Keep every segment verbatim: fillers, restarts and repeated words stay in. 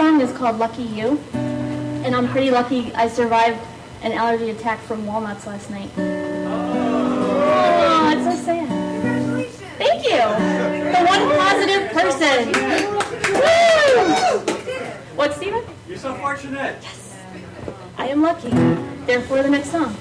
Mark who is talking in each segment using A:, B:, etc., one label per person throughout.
A: song is called Lucky You, and I'm pretty lucky I survived an allergy attack from walnuts last night. Oh, it's so sad.
B: Congratulations.
A: Thank you. The one positive person. Woo! What, Steven?
C: You're so fortunate.
A: Yes. I am lucky. Therefore, the next song.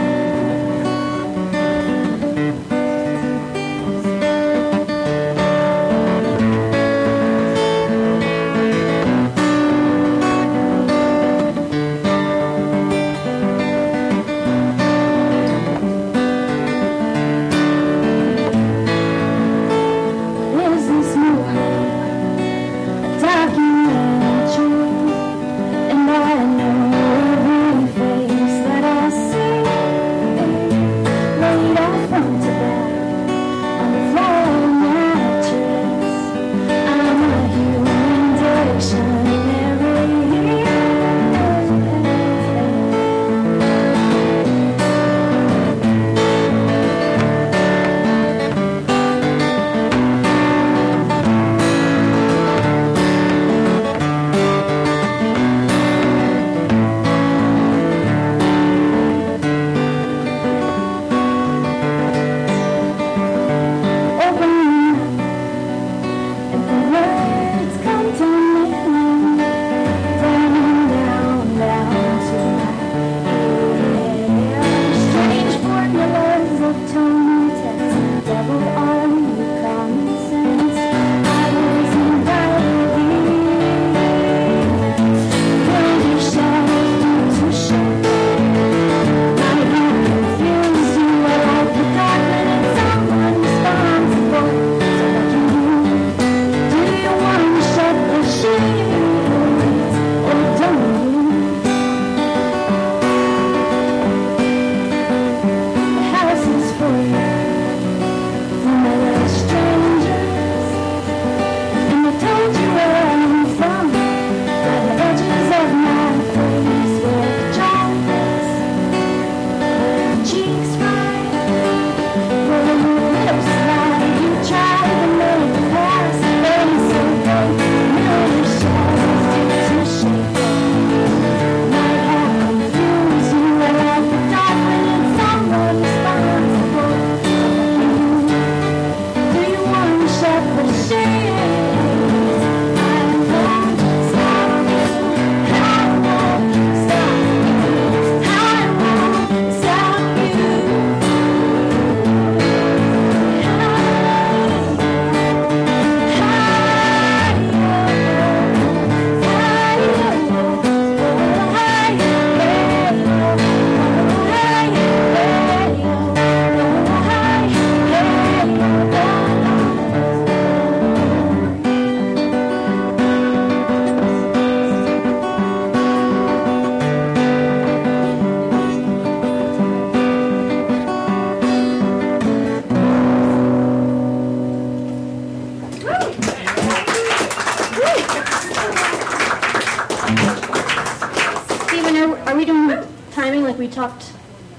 A: We talked.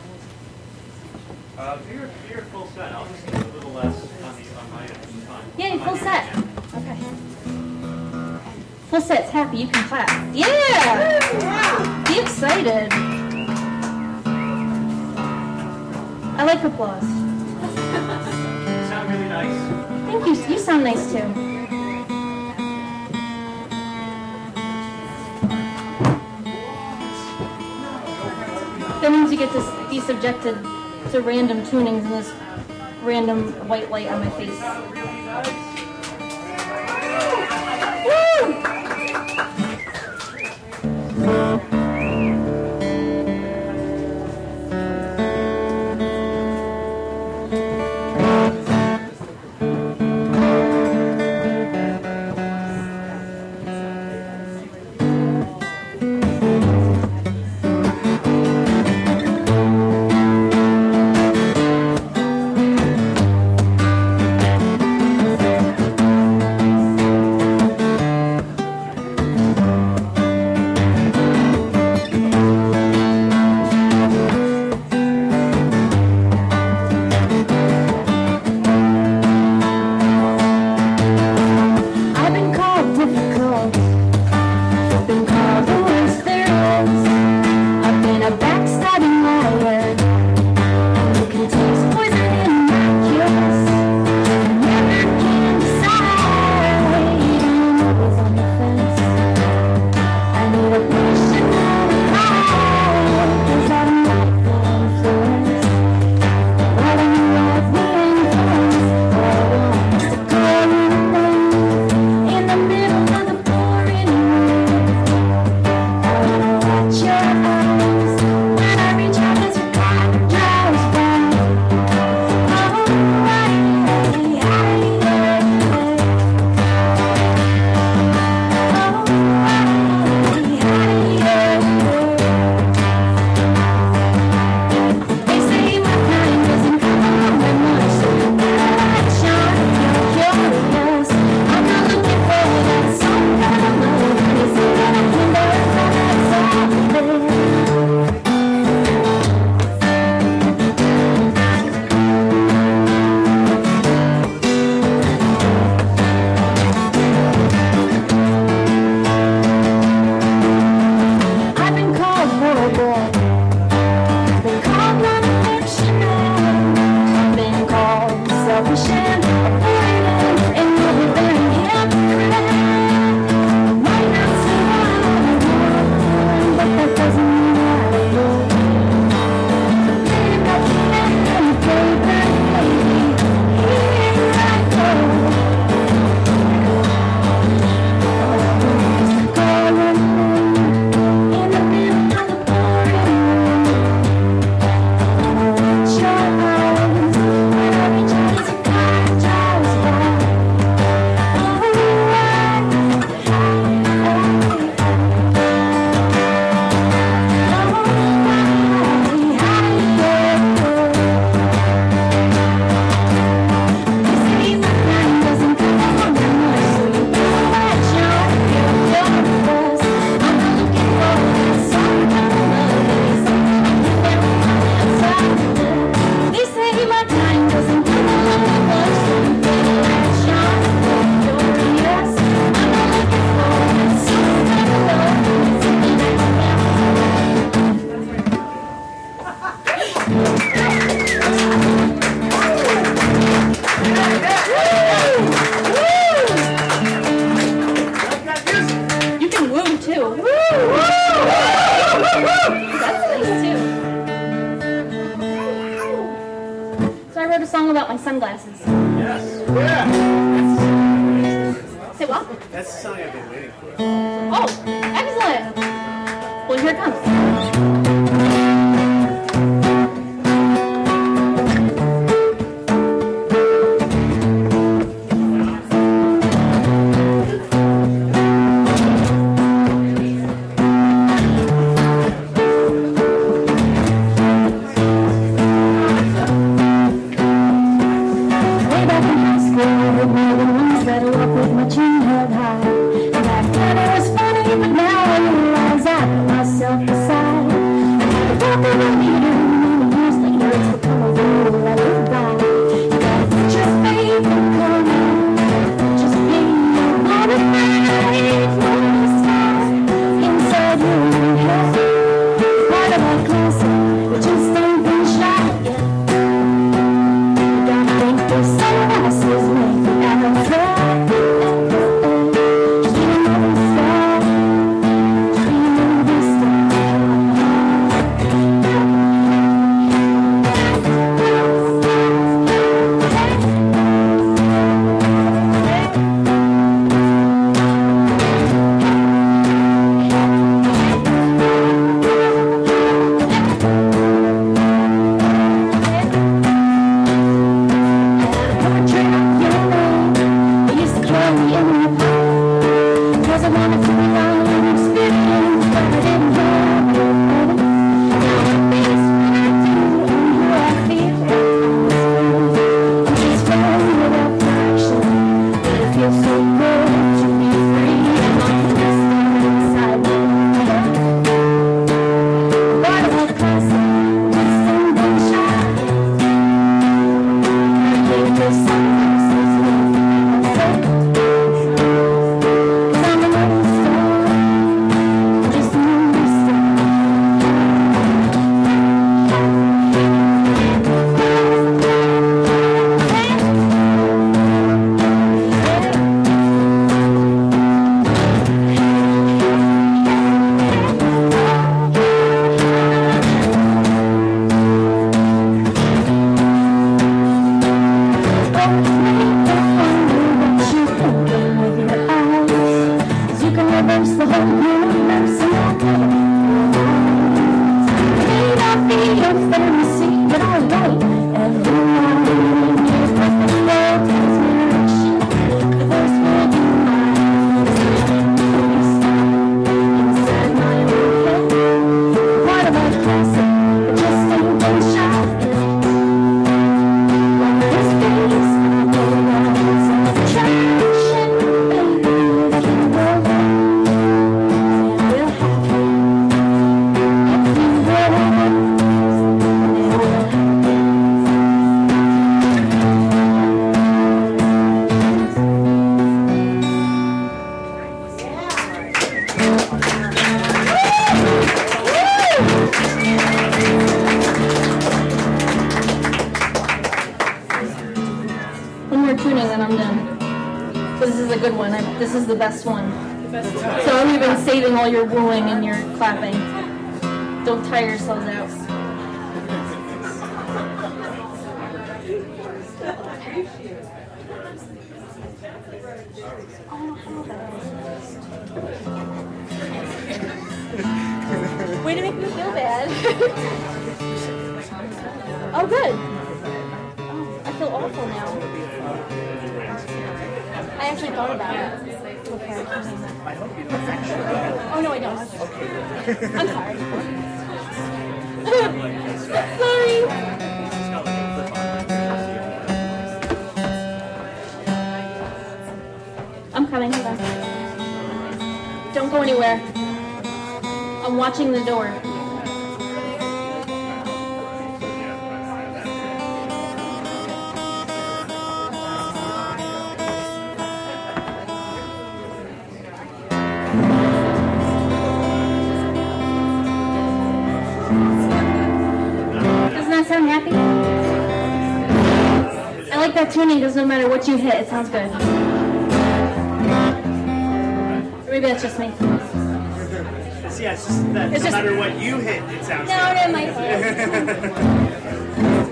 C: Uh, do your, do your full set. I'll just do a little less on, the, on my end. It's fine.
A: Yeah, full set. Okay. Full set's happy. You can clap. Yeah! Be excited. I like applause.
C: You sound really nice.
A: Thank you. You sound nice too. That means you get to be subjected to random tunings and this random white light on my face. Woo! too. Woo! That's nice too. So I wrote a song about my sunglasses.
C: Yes. Yeah.
A: Say what?
C: That's the song I've been waiting for.
A: Oh, excellent. Well, here it comes. This is the best one. So I've been saving all your wooing and your clapping. Don't tire yourselves out. Way to make me feel bad. Oh, good. Oh, I feel awful now. I actually thought about it. Okay. Oh no, I don't. I'm sorry. Sorry. I'm coming. Hold on. Don't go anywhere. I'm watching the door. Sound happy? I like that tuning because no matter what you hit, it sounds good. Or maybe that's just me.
C: It's, yeah, it's just that
A: It's
C: no
A: just-
C: matter what you hit, it sounds
A: No,
C: good.
A: no, my fault.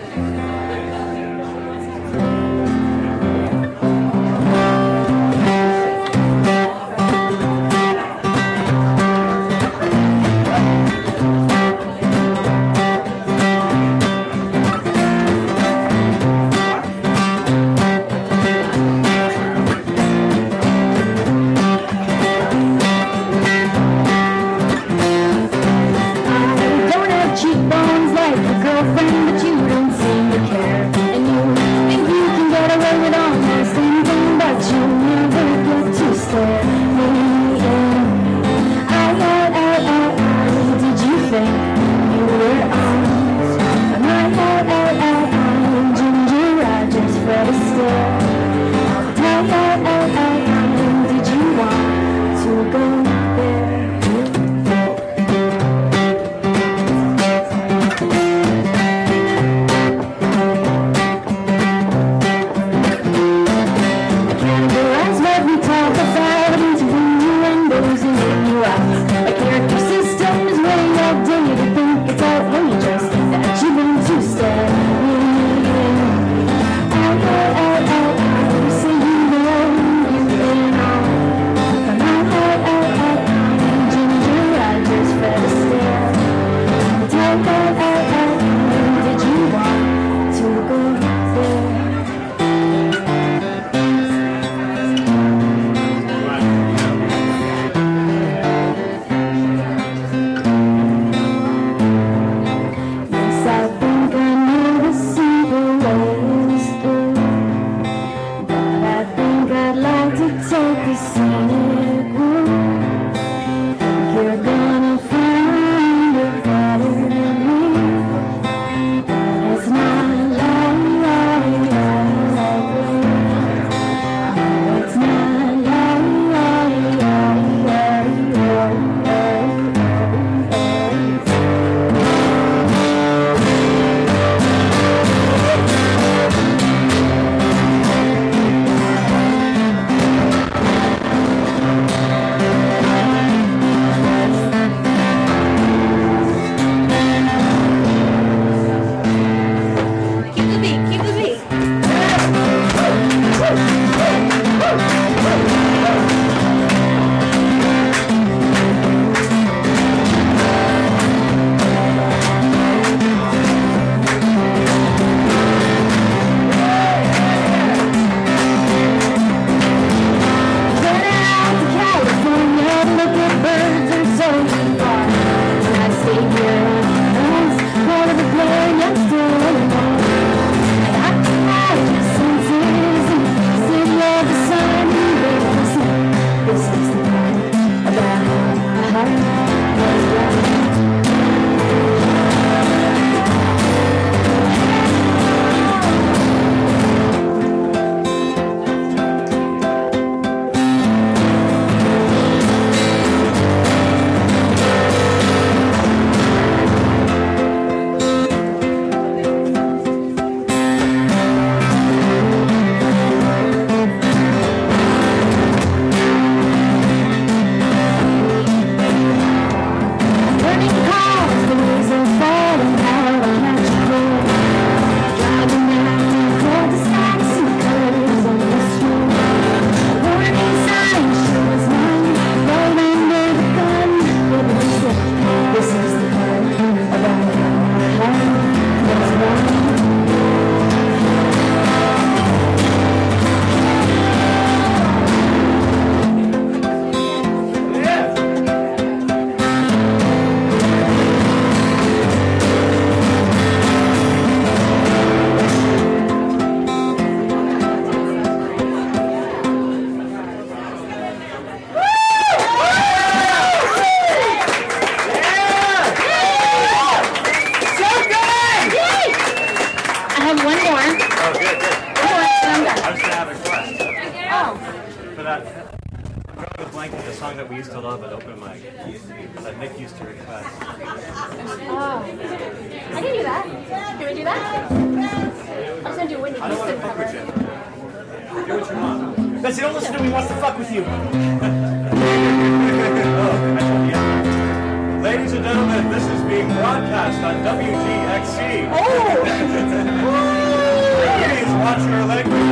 A: Don't have cheekbones like your girlfriend, but you don't seem to care. And you think you can get away with almost anything, but you'll never get to stare me in. I, I, I, I, I, did you think you were on? And I, I, I, I, I, Ginger Rogers, Fred Astaire. I, I, I, I, I, did you want to go there? Categorize what we talk about into innuendos and innuendos. My character system is way outdated. I think it's outrageous that you want to stare me in. I, I, I, I, I, say you know you've been on. And I, I, I, I, I, Ginger Rogers, Fred Astaire. I, I, I, I, I, did you want to go there? Yes, I think I know the simple ways through, but I think I'd like to take a scenic route. Think you're gonna find it better than me, but it's not like, like, like, like no, it's not like, like, like, like, like, like. Keep the beat, keep the beat. Going out to California, look at birds and so far. And I stay here on my own, part of the plane, I'm still alone. And I can hide your senses in the city of the sun and rays. This is the part about my heart was blind. Burning cars, the wheels are falling out, I catch a cold. Driving down the cul-de-sacs and curves on the street. Warning signs show us mine, right under the gun. But we said, this is the part about my heart was blind. I have one more.
C: Oh, good, good.
A: One more, and I'm
C: I
A: done.
C: was gonna have a request
A: Oh,
C: for that. I'm drawing a blank with the song that we used to love at open mic that Nick used to request.
A: oh. I can do that. Can we do that? I was gonna do Whitney
C: I don't want to
A: Houston
C: fuck with
A: cover.
C: you. Do what you want. Betsy, don't listen to me. He wants to fuck with you. Oh, I told you. broadcast on W G X C.
B: Oh!
C: Please watch your leg.